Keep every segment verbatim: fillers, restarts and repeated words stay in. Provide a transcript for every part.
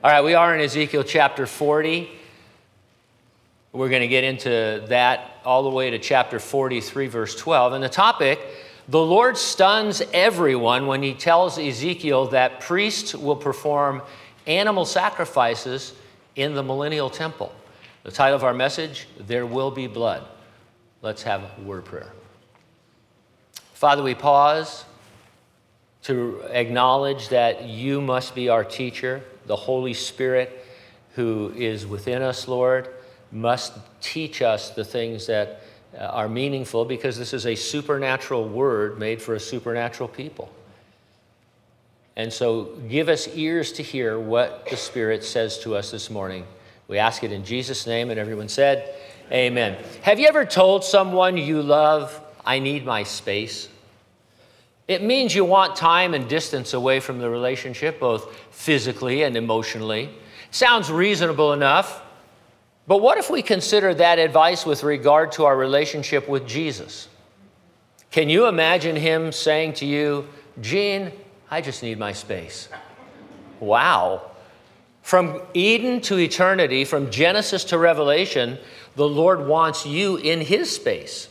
All right, we are in Ezekiel chapter forty. We're going to get into that all the way to chapter forty-three, verse twelve. And the topic, the Lord stuns everyone when he tells Ezekiel that priests will perform animal sacrifices in the millennial temple. The title of our message, There Will Be Blood. Let's have a word of prayer. Father, we pause to acknowledge that you must be our teacher. The Holy Spirit who is within us, Lord, must teach us the things that are meaningful, because this is a supernatural word made for a supernatural people. And so give us ears to hear what the Spirit says to us this morning. We ask it in Jesus' name, and everyone said, amen. Have you ever told someone you love, I need my space? It means you want time and distance away from the relationship, both physically and emotionally. Sounds reasonable enough, but what if we consider that advice with regard to our relationship with Jesus? Can you imagine him saying to you, Gene, I just need my space? Wow. From Eden to eternity, from Genesis to Revelation, the Lord wants you in his space.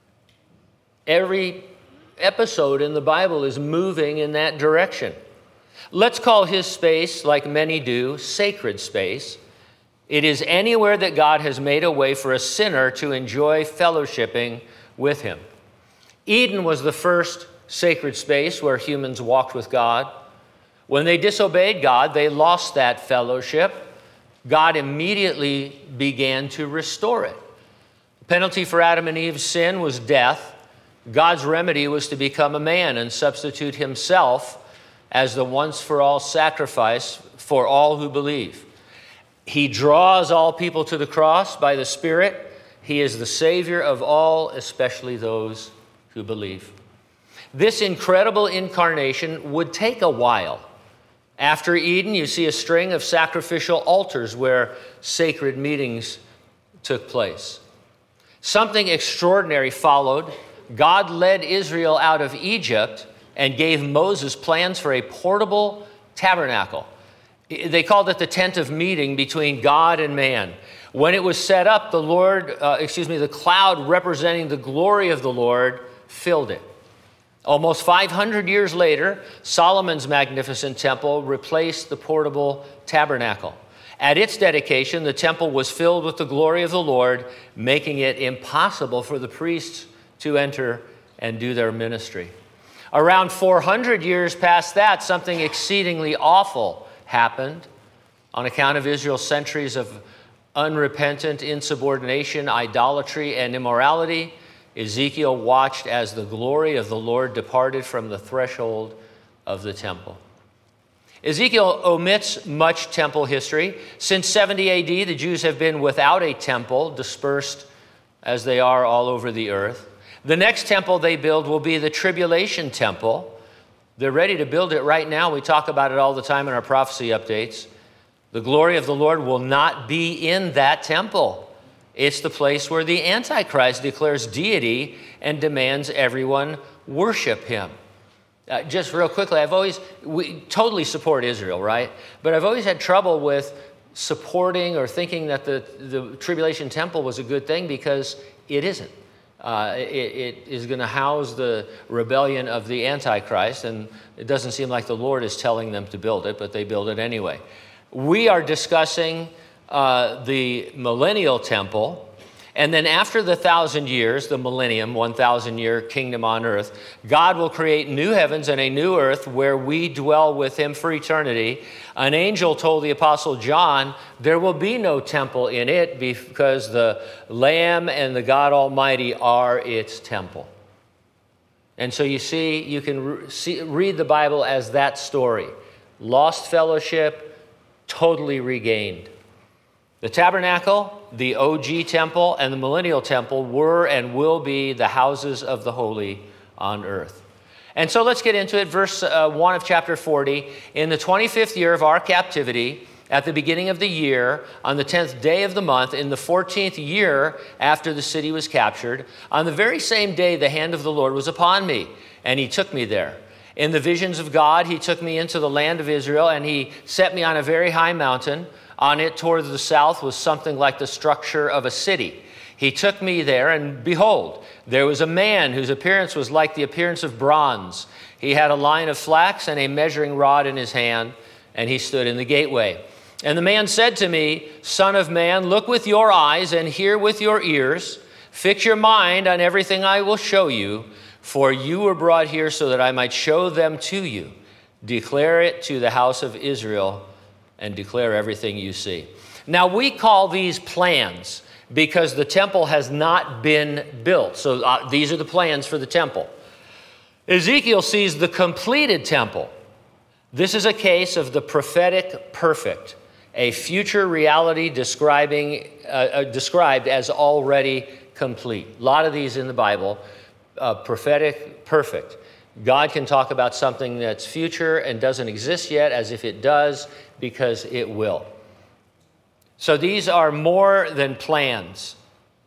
Every episode in the Bible is moving in that direction. Let's call his space, like many do, sacred space. It is anywhere that God has made a way for a sinner to enjoy fellowshipping with him. Eden was the first sacred space where humans walked with God. When they disobeyed God, they lost that fellowship. God immediately began to restore it. The penalty for Adam and Eve's sin was death. God's remedy was to become a man and substitute himself as the once-for-all sacrifice for all who believe. He draws all people to the cross by the Spirit. He is the Savior of all, especially those who believe. This incredible incarnation would take a while. After Eden, you see a string of sacrificial altars where sacred meetings took place. Something extraordinary followed. God led Israel out of Egypt and gave Moses plans for a portable tabernacle. They called it the tent of meeting between God and man. When it was set up, the Lord, uh, excuse me, the cloud representing the glory of the Lord filled it. Almost five hundred years later, Solomon's magnificent temple replaced the portable tabernacle. At its dedication, the temple was filled with the glory of the Lord, making it impossible for the priests to enter and do their ministry. Around four hundred years past that, something exceedingly awful happened. On account of Israel's centuries of unrepentant insubordination, idolatry, and immorality, Ezekiel watched as the glory of the Lord departed from the threshold of the temple. Ezekiel omits much temple history. Since seventy A D, the Jews have been without a temple, dispersed as they are all over the earth. The next temple they build will be the tribulation temple. They're ready to build it right now. We talk about it all the time in our prophecy updates. The glory of the Lord will not be in that temple. It's the place where the Antichrist declares deity and demands everyone worship him. Uh, just real quickly, I've always, we totally support Israel, right? But I've always had trouble with supporting or thinking that the, the tribulation temple was a good thing, because it isn't. Uh, it, it is going to house the rebellion of the Antichrist, and it doesn't seem like the Lord is telling them to build it, but they build it anyway. We are discussing uh, the millennial temple, and then after the thousand years, the millennium, one thousand year kingdom on earth, God will create new heavens and a new earth where we dwell with him for eternity. An angel told the Apostle John, there will be no temple in it, because the Lamb and the God Almighty are its temple. And so you see, you can re- see, read the Bible as that story. Lost fellowship, totally regained. The tabernacle, the O G temple, and the millennial temple were and will be the houses of the holy on earth. And so let's get into it. Verse uh, one of chapter forty. In the twenty-fifth year of our captivity, at the beginning of the year, on the tenth day of the month, in the fourteenth year after the city was captured, on the very same day the hand of the Lord was upon me, and he took me there. In the visions of God, he took me into the land of Israel, and he set me on a very high mountain. On it toward the south was something like the structure of a city. He took me there, and behold, there was a man whose appearance was like the appearance of bronze. He had a line of flax and a measuring rod in his hand, and he stood in the gateway. And the man said to me, Son of man, look with your eyes and hear with your ears. Fix your mind on everything I will show you, for you were brought here so that I might show them to you. Declare it to the house of Israel and declare everything you see. Now we call these plans because the temple has not been built. So uh, these are the plans for the temple. Ezekiel sees the completed temple. This is a case of the prophetic perfect, a future reality describing uh, uh, described as already complete. A lot of these in the Bible, uh, prophetic perfect. God can talk about something that's future and doesn't exist yet as if it does, because it will. So these are more than plans.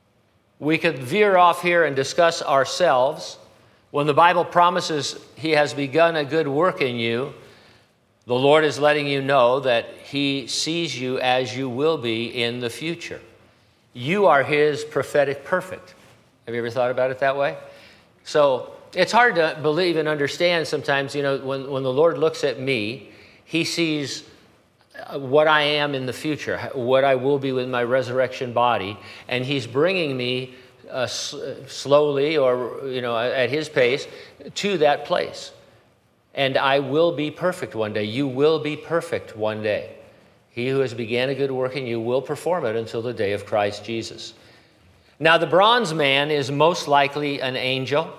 We could veer off here and discuss ourselves. When the Bible promises he has begun a good work in you, the Lord is letting you know that he sees you as you will be in the future. You are his prophetic perfect. Have you ever thought about it that way? So it's hard to believe and understand sometimes, you know, when, when the Lord looks at me, he sees what I am in the future, what I will be with my resurrection body, and he's bringing me uh, s- slowly or, you know, at his pace to that place. And I will be perfect one day. You will be perfect one day. He who has began a good work in you will perform it until the day of Christ Jesus. Now, the bronze man is most likely an angel.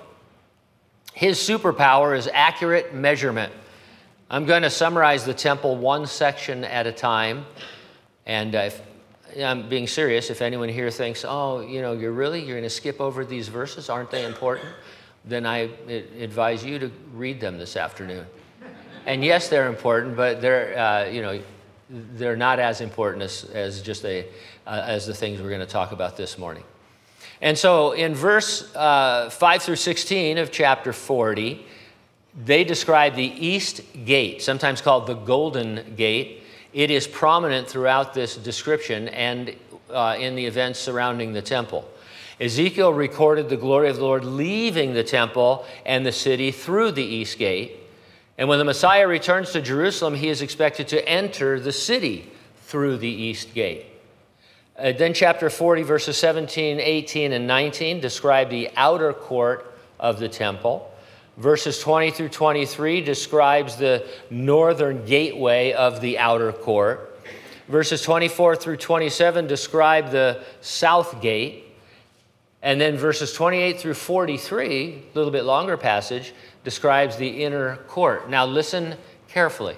His superpower is accurate measurement. I'm going to summarize the temple one section at a time. And uh, if, I'm being serious. If anyone here thinks, oh, you know, you're really, you're going to skip over these verses, aren't they important? Then I advise you to read them this afternoon. And yes, they're important, but they're, uh, you know, they're not as important as, as just a, uh, as the things we're going to talk about this morning. And so in verse uh, five through sixteen of chapter forty, they describe the east gate, sometimes called the Golden Gate. It is prominent throughout this description and uh, in the events surrounding the temple. Ezekiel recorded the glory of the Lord leaving the temple and the city through the east gate. And when the Messiah returns to Jerusalem, he is expected to enter the city through the east gate. Uh, then chapter forty, verses seventeen, eighteen, and nineteen describe the outer court of the temple. Verses twenty through twenty-three describes the northern gateway of the outer court. Verses twenty-four through twenty-seven describe the south gate. And then verses twenty-eight through forty-three, a little bit longer passage, describes the inner court. Now listen carefully.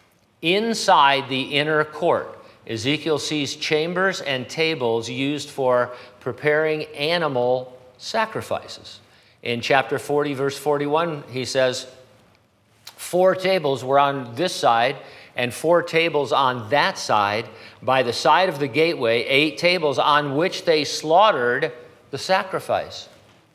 Inside the inner court, Ezekiel sees chambers and tables used for preparing animal sacrifices. In chapter forty, verse forty-one, he says, four tables were on this side and four tables on that side. By the side of the gateway, eight tables on which they slaughtered the sacrifice.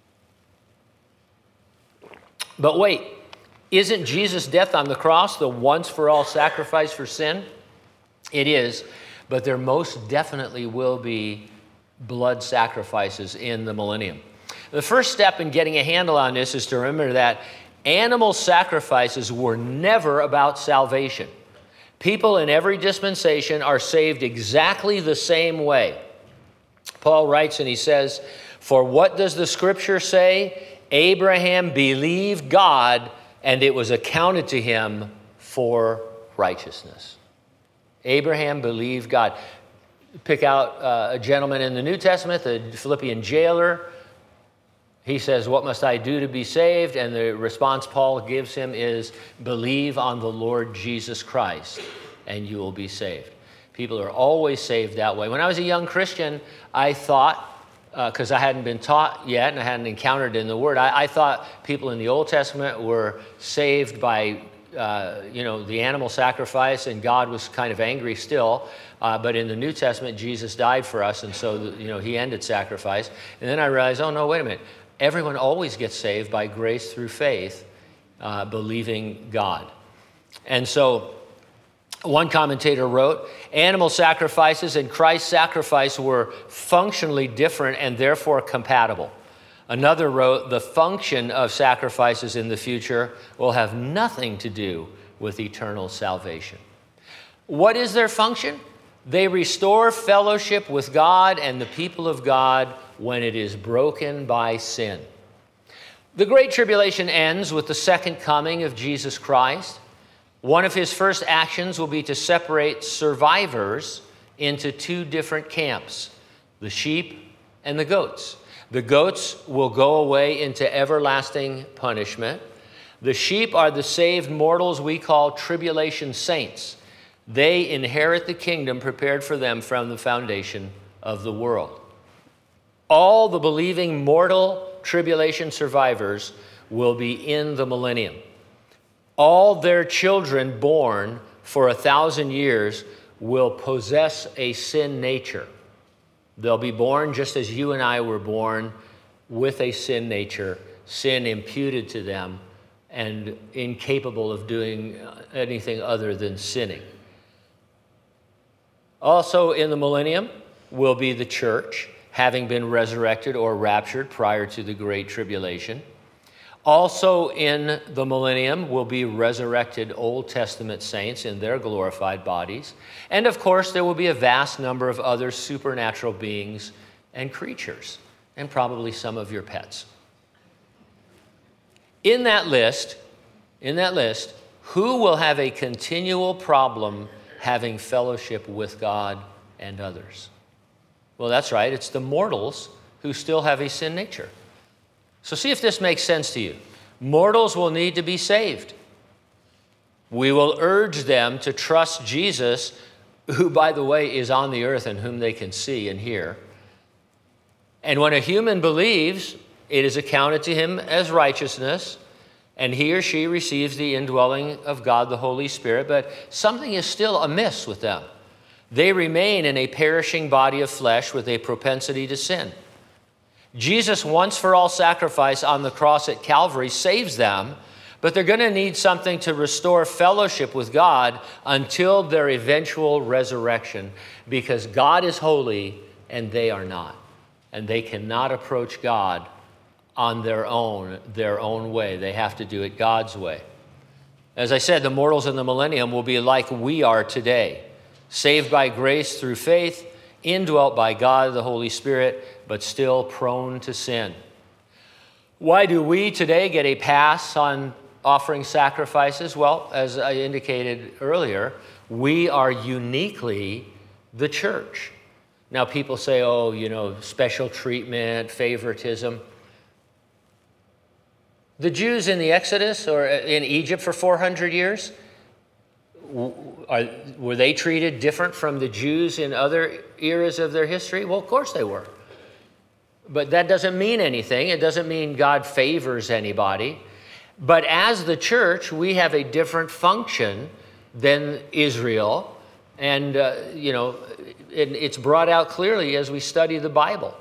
But wait, isn't Jesus' death on the cross the once-for-all sacrifice for sin? It is, but there most definitely will be blood sacrifices in the millennium. The first step in getting a handle on this is to remember that animal sacrifices were never about salvation. People in every dispensation are saved exactly the same way. Paul writes and he says, "For what does the scripture say? Abraham believed God, and it was accounted to him for righteousness." Abraham believed God. Pick out uh, a gentleman in the New Testament, the Philippian jailer. He says, "What must I do to be saved?" And the response Paul gives him is, "Believe on the Lord Jesus Christ, and you will be saved." People are always saved that way. When I was a young Christian, I thought, because uh, I hadn't been taught yet and I hadn't encountered in the Word, I, I thought people in the Old Testament were saved by, uh, you know, the animal sacrifice, and God was kind of angry still. Uh, but in the New Testament, Jesus died for us, and so, you know, he ended sacrifice. And then I realized, oh, no, wait a minute. Everyone always gets saved by grace through faith uh, believing God. And so one commentator wrote, animal sacrifices and Christ's sacrifice were functionally different and therefore compatible. Another wrote, the function of sacrifices in the future will have nothing to do with eternal salvation. What is their function? They restore fellowship with God and the people of God when it is broken by sin. The Great Tribulation ends with the second coming of Jesus Christ. One of his first actions will be to separate survivors into two different camps, the sheep and the goats. The goats will go away into everlasting punishment. The sheep are the saved mortals we call tribulation saints. They inherit the kingdom prepared for them from the foundation of the world. All the believing mortal tribulation survivors will be in the millennium. All their children born for a thousand years will possess a sin nature. They'll be born just as you and I were born, with a sin nature, sin imputed to them, and incapable of doing anything other than sinning. Also in the millennium will be the church, having been resurrected or raptured prior to the Great Tribulation. Also in the millennium will be resurrected Old Testament saints in their glorified bodies. And of course, there will be a vast number of other supernatural beings and creatures, and probably some of your pets. In that list, in that list, who will have a continual problem having fellowship with God and others? Well, that's right. It's the mortals who still have a sin nature. So see if this makes sense to you. Mortals will need to be saved. We will urge them to trust Jesus, who, by the way, is on the earth and whom they can see and hear. And when a human believes, it is accounted to him as righteousness, and he or she receives the indwelling of God, the Holy Spirit, but something is still amiss with them. They remain in a perishing body of flesh with a propensity to sin. Jesus' once-for-all sacrifice on the cross at Calvary saves them, but they're going to need something to restore fellowship with God until their eventual resurrection, because God is holy and they are not. And they cannot approach God on their own, their own way. They have to do it God's way. As I said, the mortals in the millennium will be like we are today, saved by grace through faith, indwelt by God, the Holy Spirit, but still prone to sin. Why do we today get a pass on offering sacrifices? Well, as I indicated earlier, we are uniquely the church. Now, people say, oh, you know, special treatment, favoritism. The Jews in the Exodus or in Egypt for four hundred years, Are, were they treated different from the Jews in other eras of their history? Well, of course they were. But that doesn't mean anything. It doesn't mean God favors anybody. But as the church, we have a different function than Israel. And, uh, you know, it, it's brought out clearly as we study the Bible.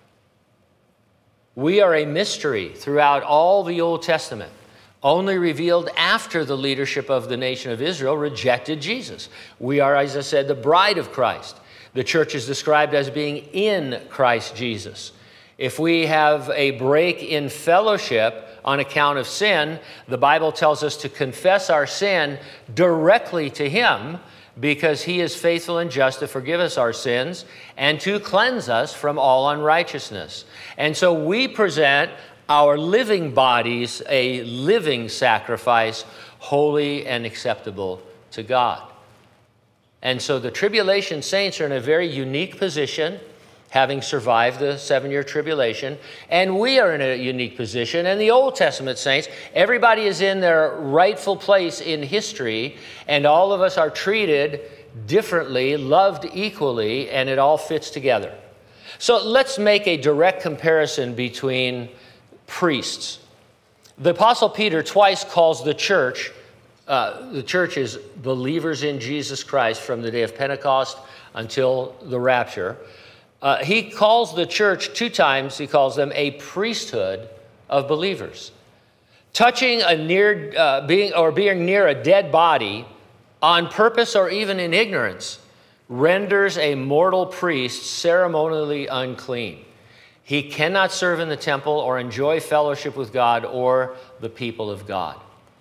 We are a mystery throughout all the Old Testament, only revealed after the leadership of the nation of Israel rejected Jesus. We are, as I said, the bride of Christ. The church is described as being in Christ Jesus. If we have a break in fellowship on account of sin, the Bible tells us to confess our sin directly to Him, because He is faithful and just to forgive us our sins and to cleanse us from all unrighteousness. And so we present our living bodies a living sacrifice, holy and acceptable to God. And so the tribulation saints are in a very unique position, having survived the seven-year tribulation, and we are in a unique position. And the Old Testament saints, everybody is in their rightful place in history, and all of us are treated differently, loved equally, and it all fits together. So let's make a direct comparison between priests. The Apostle Peter twice calls the church, uh, the church is believers in Jesus Christ from the day of Pentecost until the rapture. Uh, he calls the church two times, he calls them a priesthood of believers. touching a near, uh, being or being near a dead body on purpose or even in ignorance renders a mortal priest ceremonially unclean. He cannot serve in the temple or enjoy fellowship with God or the people of God.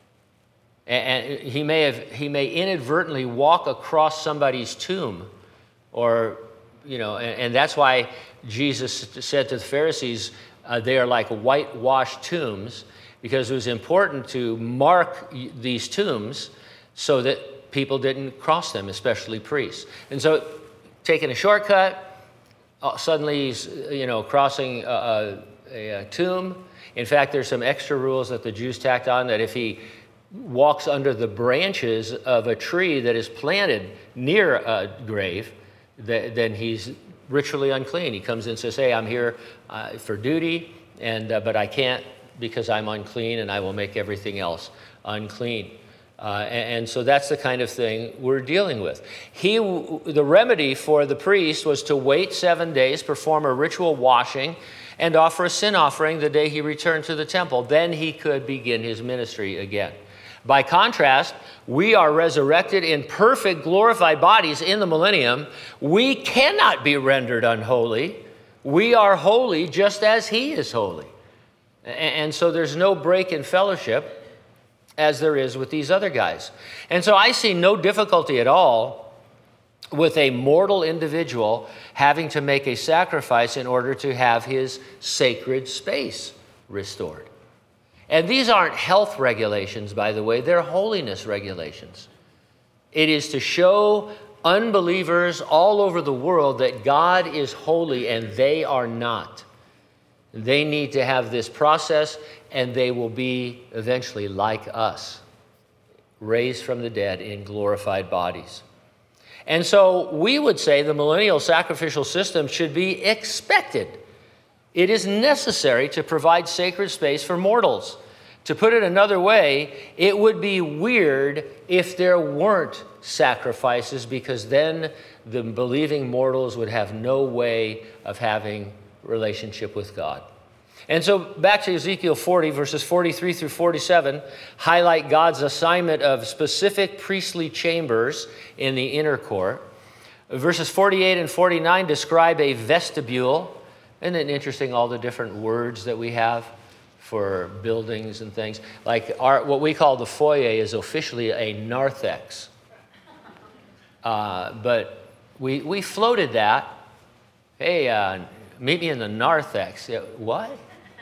And he may have, he may inadvertently walk across somebody's tomb, or, you know, and, and that's why Jesus said to the Pharisees, uh, they are like whitewashed tombs, because it was important to mark these tombs so that people didn't cross them, especially priests. And so, taking a shortcut, uh, suddenly he's, you know, crossing a, a, a tomb. In fact, there's some extra rules that the Jews tacked on, that if he walks under the branches of a tree that is planted near a grave, th- then he's ritually unclean. He comes in and says, hey, I'm here uh, for duty, and uh, but I can't because I'm unclean, and I will make everything else unclean. Uh, and, and so that's the kind of thing we're dealing with. He, the remedy for the priest was to wait seven days, perform a ritual washing, and offer a sin offering the day he returned to the temple. Then he could begin his ministry again. By contrast, we are resurrected in perfect, glorified bodies in the millennium. We cannot be rendered unholy. We are holy just as he is holy. And so there's no break in fellowship as there is with these other guys. And so I see no difficulty at all with a mortal individual having to make a sacrifice in order to have his sacred space restored. And these aren't health regulations, by the way, they're holiness regulations. It is to show unbelievers all over the world that God is holy and they are not. They need to have this process, and they will be eventually like us, raised from the dead in glorified bodies. And so we would say the millennial sacrificial system should be expected. It is necessary to provide sacred space for mortals. To put it another way, it would be weird if there weren't sacrifices, because then the believing mortals would have no way of having relationship with God. And so back to Ezekiel forty, verses forty-three through forty-seven, highlight God's assignment of specific priestly chambers in the inner court. Verses forty-eight and forty-nine describe a vestibule. Isn't it interesting, all the different words that we have for buildings and things? Like our, what we call the foyer is officially a narthex. Uh, but we we floated that. Hey, uh, meet me in the narthex. Yeah, what?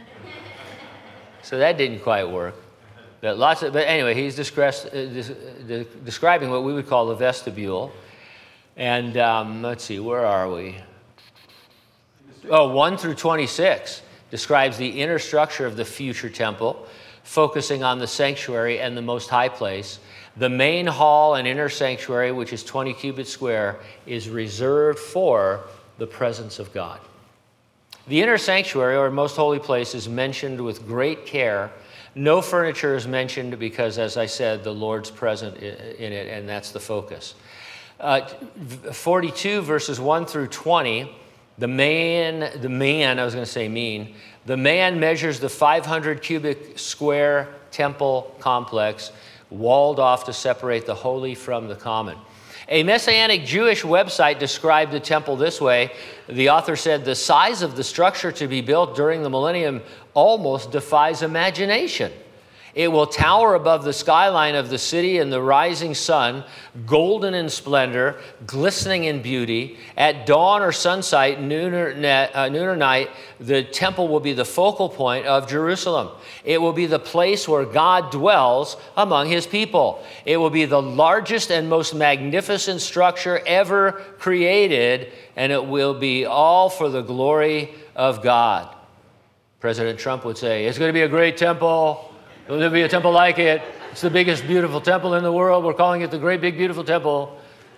So that didn't quite work. But lots of, but anyway, he's discuss, uh, des, describing what we would call the vestibule. And um, let's see, where are we? Oh, one through twenty-six describes the inner structure of the future temple, focusing on the sanctuary and the most high place. The main hall and inner sanctuary, which is twenty cubits square, is reserved for the presence of God. The inner sanctuary, or most holy place, is mentioned with great care. No furniture is mentioned because, as I said, the Lord's present in it, and that's the focus. Uh, forty-two, verses one through twenty, the man, the man, I was going to say mean, the man measures the five hundred cubic square temple complex, walled off to separate the holy from the common. A Messianic Jewish website described the temple this way. The author said, the size of the structure to be built during the millennium almost defies imagination. It will tower above the skyline of the city and the rising sun, golden in splendor, glistening in beauty. At dawn or sunset, noon or, uh, noon or night, the temple will be the focal point of Jerusalem. It will be the place where God dwells among his people. It will be the largest and most magnificent structure ever created, and it will be all for the glory of God. President Trump would say, it's going to be a great temple. There'll be a temple like it. It's the biggest, beautiful temple in the world. We're calling it the Great Big Beautiful Temple.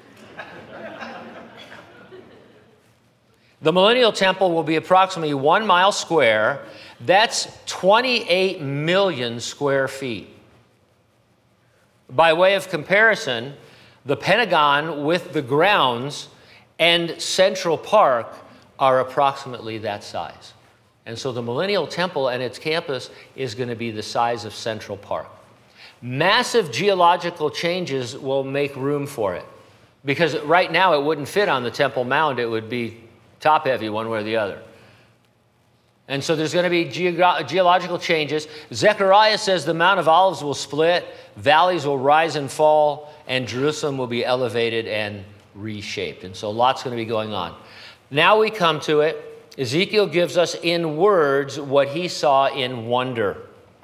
The Millennial Temple will be approximately one mile square. That's twenty-eight million square feet. By way of comparison, the Pentagon with the grounds and Central Park are approximately that size. And so the Millennial Temple and its campus is going to be the size of Central Park. Massive geological changes will make room for it, because right now it wouldn't fit on the Temple Mount. It would be top-heavy one way or the other. And so there's going to be ge- geological changes. Zechariah says the Mount of Olives will split, valleys will rise and fall, and Jerusalem will be elevated and reshaped. And so lots going to be going on. Now we come to it. Ezekiel gives us in words what he saw in wonder.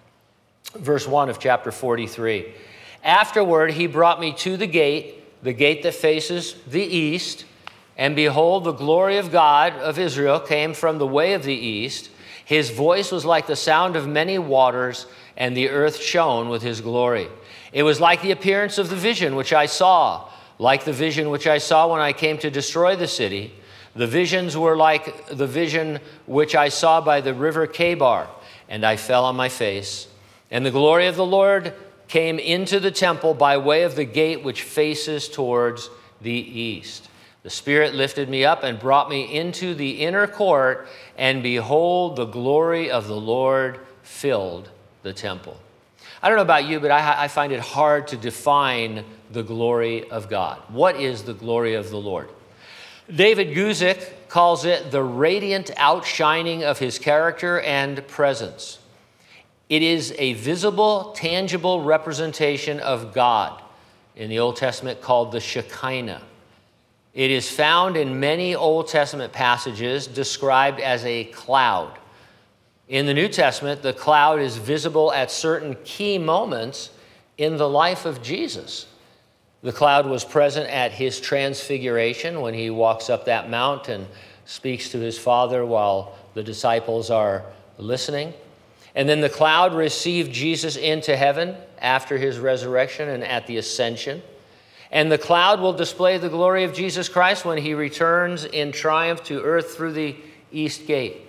Verse one of chapter forty-three. Afterward, he brought me to the gate, the gate that faces the east, and behold, the glory of God of Israel came from the way of the east. His voice was like the sound of many waters, and the earth shone with his glory. It was like the appearance of the vision which I saw, like the vision which I saw when I came to destroy the city. The visions were like the vision which I saw by the river Kebar, and I fell on my face. And the glory of the Lord came into the temple by way of the gate which faces towards the east. The Spirit lifted me up and brought me into the inner court, and behold, the glory of the Lord filled the temple. I don't know about you, but I, I find it hard to define the glory of God. What is the glory of the Lord? David Guzik calls it the radiant outshining of his character and presence. It is a visible, tangible representation of God, in the Old Testament called the Shekinah. It is found in many Old Testament passages described as a cloud. In the New Testament, the cloud is visible at certain key moments in the life of Jesus. The cloud was present at his transfiguration when he walks up that mount and speaks to his Father while the disciples are listening. And then the cloud received Jesus into heaven after his resurrection and at the ascension. And the cloud will display the glory of Jesus Christ when he returns in triumph to earth through the east gate.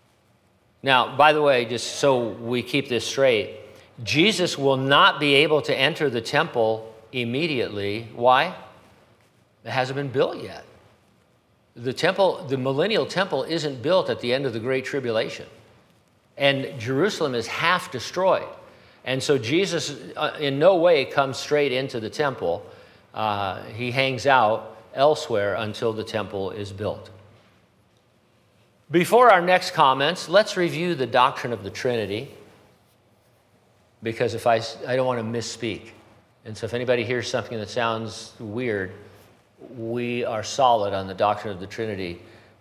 Now, by the way, just so we keep this straight, Jesus will not be able to enter the temple immediately. Why? It hasn't been built yet. The temple, the millennial temple, isn't built at the end of the Great Tribulation. And Jerusalem is half destroyed. And so Jesus uh, in no way comes straight into the temple. Uh, he hangs out elsewhere until the temple is built. Before our next comments, let's review the doctrine of the Trinity, because if I, I don't want to misspeak. And so if anybody hears something that sounds weird, we are solid on the doctrine of the Trinity.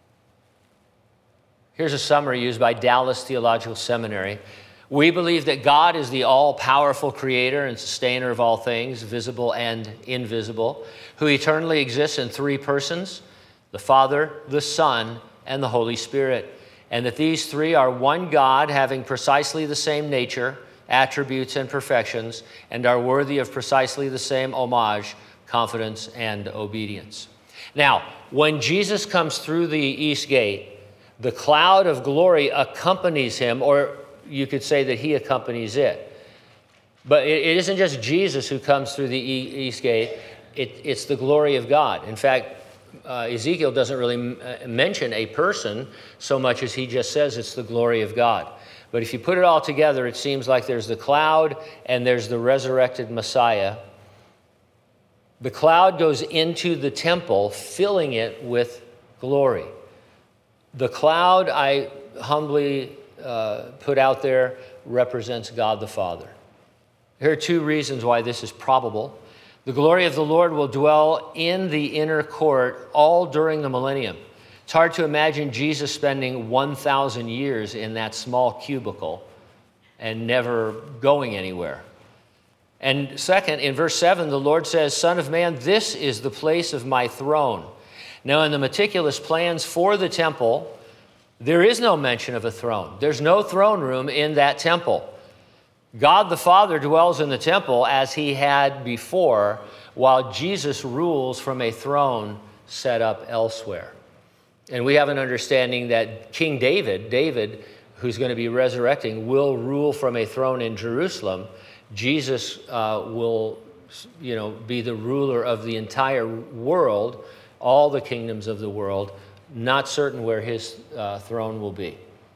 Here's a summary used by Dallas Theological Seminary. We believe that God is the all-powerful creator and sustainer of all things, visible and invisible, who eternally exists in three persons, the Father, the Son, and the Holy Spirit, and that these three are one God having precisely the same nature, attributes, and perfections, and are worthy of precisely the same homage, confidence, and obedience. Now, when Jesus comes through the east gate, the cloud of glory accompanies him, or you could say that he accompanies it. But it, it isn't just Jesus who comes through the east gate. It, it's the glory of God. In fact, uh, Ezekiel doesn't really m- mention a person so much as he just says it's the glory of God. But if you put it all together, it seems like there's the cloud and there's the resurrected Messiah. The cloud goes into the temple, filling it with glory. The cloud, I humbly uh, put out there, represents God the Father. Here are two reasons why this is probable. The glory of the Lord will dwell in the inner court all during the millennium. It's hard to imagine Jesus spending one thousand years in that small cubicle and never going anywhere. And second, in verse seven, the Lord says, "Son of man, this is the place of my throne." Now, in the meticulous plans for the temple, there is no mention of a throne. There's no throne room in that temple. God the Father dwells in the temple as he had before, while Jesus rules from a throne set up elsewhere. And we have an understanding that King David, David, who's going to be resurrecting, will rule from a throne in Jerusalem. Jesus uh, will, you know, be the ruler of the entire world, all the kingdoms of the world. Not certain where his uh, throne will be.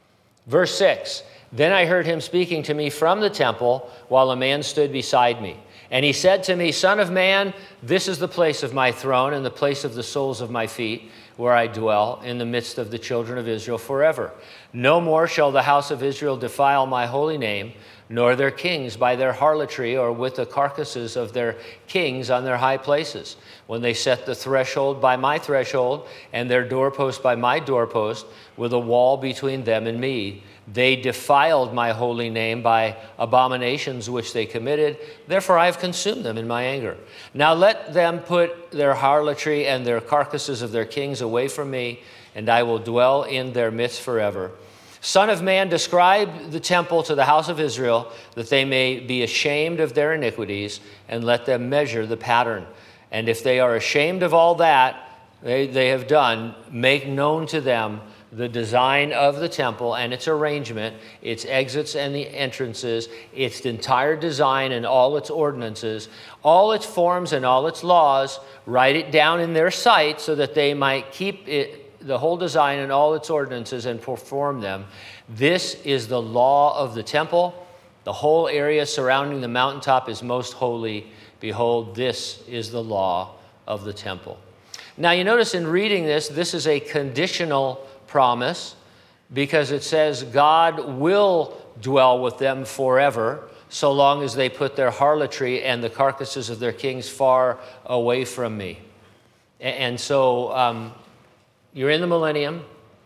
Verse six, then I heard him speaking to me from the temple while a man stood beside me. And he said to me, Son of man, this is the place of my throne and the place of the soles of my feet, where I dwell in the midst of the children of Israel forever. No more shall the house of Israel defile my holy name, nor their kings by their harlotry or with the carcasses of their kings on their high places. When they set the threshold by my threshold and their doorpost by my doorpost, with a wall between them and me, they defiled my holy name by abominations which they committed. Therefore I have consumed them in my anger. Now let them put their harlotry and their carcasses of their kings away from me, and I will dwell in their midst forever. Son of man, describe the temple to the house of Israel, that they may be ashamed of their iniquities, and let them measure the pattern. And if they are ashamed of all that they, they have done, make known to them the design of the temple and its arrangement, its exits and the entrances, its entire design and all its ordinances, all its forms and all its laws. Write it down in their sight so that they might keep it, the whole design and all its ordinances, and perform them. This is the law of the temple. The whole area surrounding the mountaintop is most holy. Behold, this is the law of the temple. Now you notice in reading this, this is a conditional promise, because it says God will dwell with them forever, so long as they put their harlotry and the carcasses of their kings far away from me. And so um, you're in the millennium.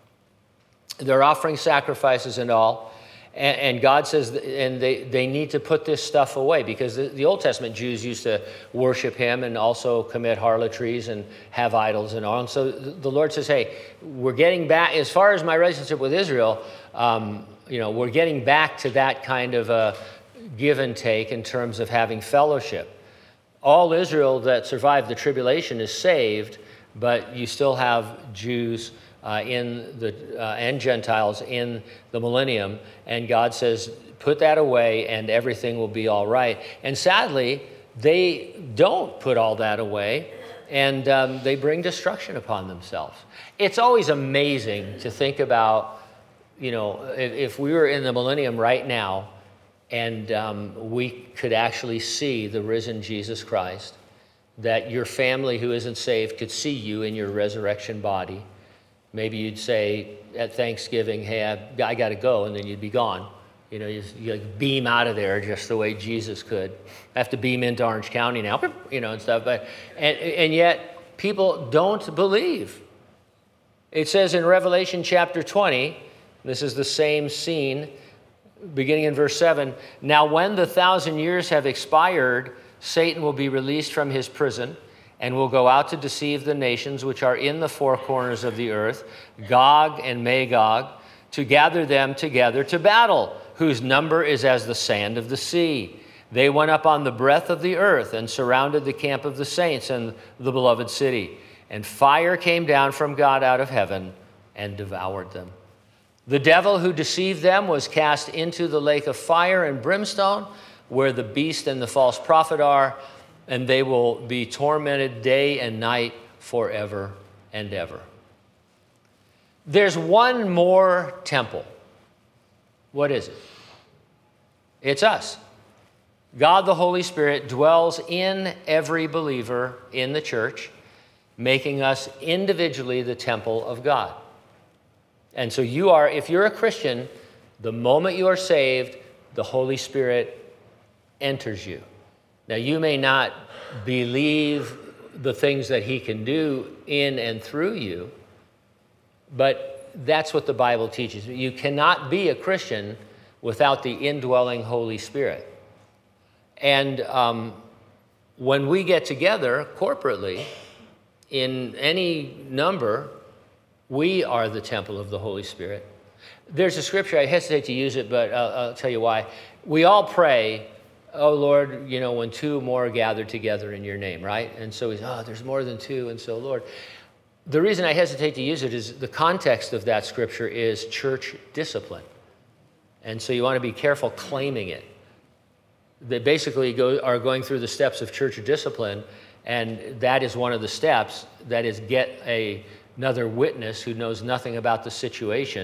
They're offering sacrifices and all. And God says, and they, they need to put this stuff away, because the, the Old Testament Jews used to worship him and also commit harlotries and have idols and all. And so the Lord says, hey, we're getting back, as far as my relationship with Israel, um, you know, we're getting back to that kind of a give and take in terms of having fellowship. All Israel that survived the tribulation is saved, but you still have Jews Uh, in the uh, and Gentiles in the millennium, and God says, put that away and everything will be all right. And sadly, they don't put all that away, and um, they bring destruction upon themselves. It's always amazing to think about, you know, if, if we were in the millennium right now, and um, we could actually see the risen Jesus Christ, that your family who isn't saved could see you in your resurrection body. Maybe you'd say at Thanksgiving, hey, I, I got to go, and then you'd be gone. You know, you, you like beam out of there just the way Jesus could. I have to beam into Orange County now, you know, and stuff. But and, and yet people don't believe. It says in Revelation chapter twenty, this is the same scene, beginning in verse seven, now when the thousand years have expired, Satan will be released from his prison, and will go out to deceive the nations which are in the four corners of the earth, Gog and Magog, to gather them together to battle, whose number is as the sand of the sea. They went up on the breadth of the earth and surrounded the camp of the saints and the beloved city. And fire came down from God out of heaven and devoured them. The devil who deceived them was cast into the lake of fire and brimstone, where the beast and the false prophet are, and they will be tormented day and night forever and ever. There's one more temple. What is it? It's us. God the Holy Spirit dwells in every believer in the church, making us individually the temple of God. And so you are, if you're a Christian, the moment you are saved, the Holy Spirit enters you. Now, you may not believe the things that he can do in and through you, but that's what the Bible teaches. You cannot be a Christian without the indwelling Holy Spirit. And um, when we get together corporately, in any number, we are the temple of the Holy Spirit. There's a scripture, I hesitate to use it, but I'll, I'll tell you why. We all pray, oh, Lord, you know, when two or more are gathered together in your name, right? And so he's, oh, there's more than two, and so, Lord. The reason I hesitate to use it is the context of that scripture is church discipline. And so you want to be careful claiming it. They basically go, are going through the steps of church discipline, and that is one of the steps, that is get a, another witness who knows nothing about the situation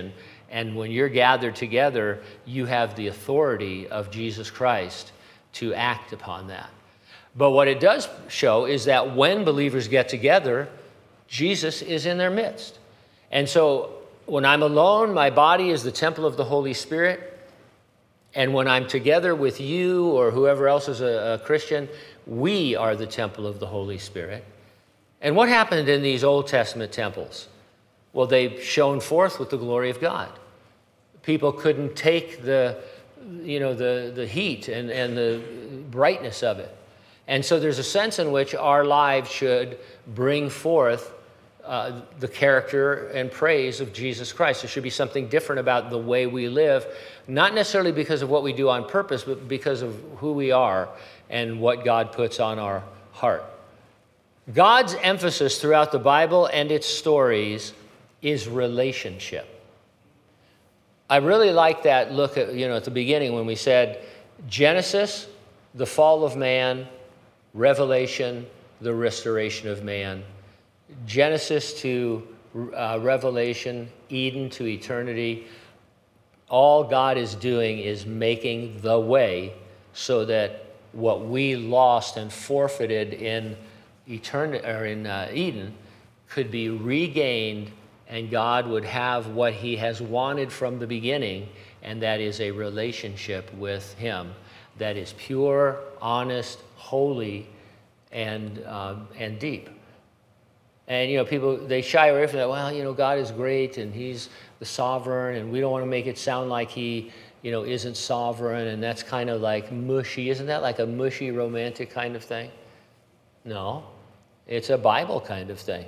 And when you're gathered together, you have the authority of Jesus Christ to act upon that. But what it does show is that when believers get together, Jesus is in their midst. And so when I'm alone, my body is the temple of the Holy Spirit. And when I'm together with you or whoever else is a, a Christian, we are the temple of the Holy Spirit. And what happened in these Old Testament temples? Well, they shone forth with the glory of God. People couldn't take the, you know, the, the heat and, and the brightness of it. And so there's a sense in which our lives should bring forth uh, the character and praise of Jesus Christ. There should be something different about the way we live, not necessarily because of what we do on purpose, but because of who we are and what God puts on our heart. God's emphasis throughout the Bible and its stories is relationship. I really like that look at, you know, at the beginning when we said Genesis, the fall of man, Revelation, the restoration of man. Genesis to uh, Revelation, Eden to eternity. All God is doing is making the way so that what we lost and forfeited in eternity or in uh, Eden could be regained, and God would have what he has wanted from the beginning, and that is a relationship with him that is pure, honest, holy, and um, and deep. And, you know, people, they shy away from that. Well, you know, God is great, and he's the sovereign, and we don't want to make it sound like he, you know, isn't sovereign, and that's kind of like mushy. Isn't that like a mushy, romantic kind of thing? No, it's a Bible kind of thing.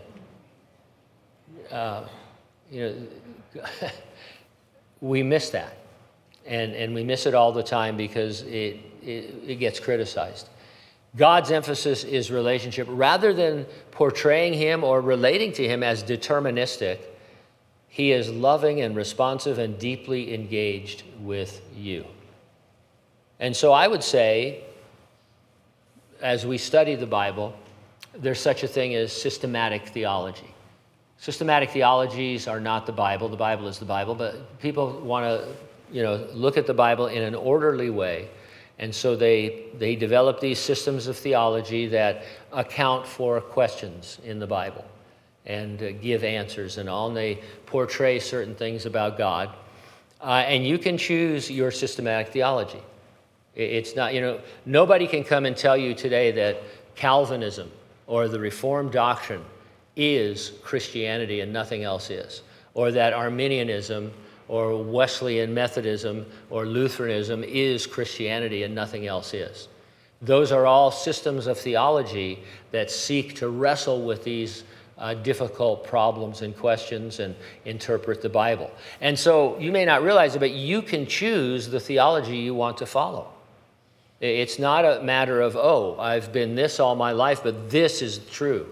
Uh, you know, we miss that, and and we miss it all the time because it it, it gets criticized. God's emphasis is relationship. Rather than portraying him or relating to him as deterministic, he is loving and responsive and deeply engaged with you. And so I would say, as we study the Bible, there's such a thing as systematic theology. Systematic theologies are not the Bible. The Bible is the Bible, but people want to, you know, look at the Bible in an orderly way. And so they they develop these systems of theology that account for questions in the Bible and uh, give answers and all, and they portray certain things about God. Uh, and you can choose your systematic theology. It's not, you know, nobody can come and tell you today that Calvinism or the Reformed doctrine is Christianity and nothing else is, or that Arminianism or Wesleyan Methodism or Lutheranism is Christianity and nothing else is. Those are all systems of theology that seek to wrestle with these uh, difficult problems and questions and interpret the Bible. And so you may not realize it, but you can choose the theology you want to follow. It's not a matter of, oh, I've been this all my life, but this is true.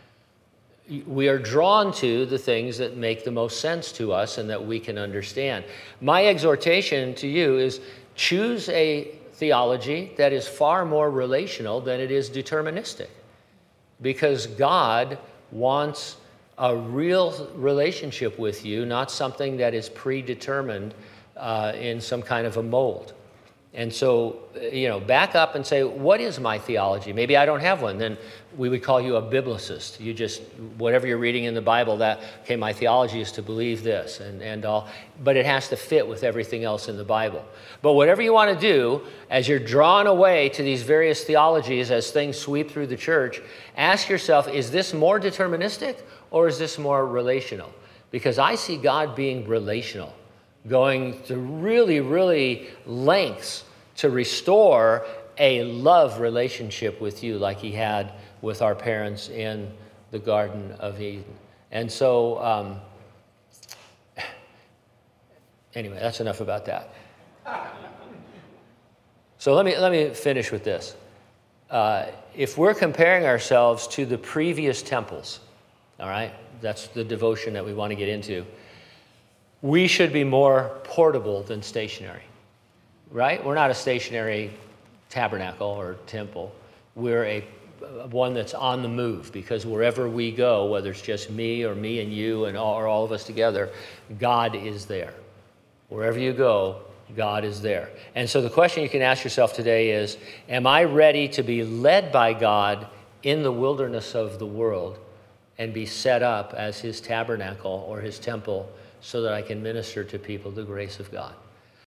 We are drawn to the things that make the most sense to us and that we can understand. My exhortation to you is choose a theology that is far more relational than it is deterministic, because God wants a real relationship with you, not something that is predetermined uh, in some kind of a mold. And so, you know, back up and say, what is my theology? Maybe I don't have one. Then we would call you a biblicist. You just, whatever you're reading in the Bible, that, okay, my theology is to believe this and, and all. But it has to fit with everything else in the Bible. But whatever you want to do, as you're drawn away to these various theologies, as things sweep through the church, ask yourself, is this more deterministic or is this more relational? Because I see God being relational, going to really, really lengths to restore a love relationship with you like he had with our parents in the Garden of Eden. And so, um, anyway, that's enough about that. So let me, let me finish with this. Uh, if we're comparing ourselves to the previous temples, all right, that's the devotion that we want to get into, we should be more portable than stationary, right? We're not a stationary tabernacle or temple. We're a one that's on the move, because wherever we go, whether it's just me or me and you and all, or all of us together, God is there. Wherever you go, God is there. And so the question you can ask yourself today is, am I ready to be led by God in the wilderness of the world and be set up as his tabernacle or his temple so that I can minister to people the grace of God?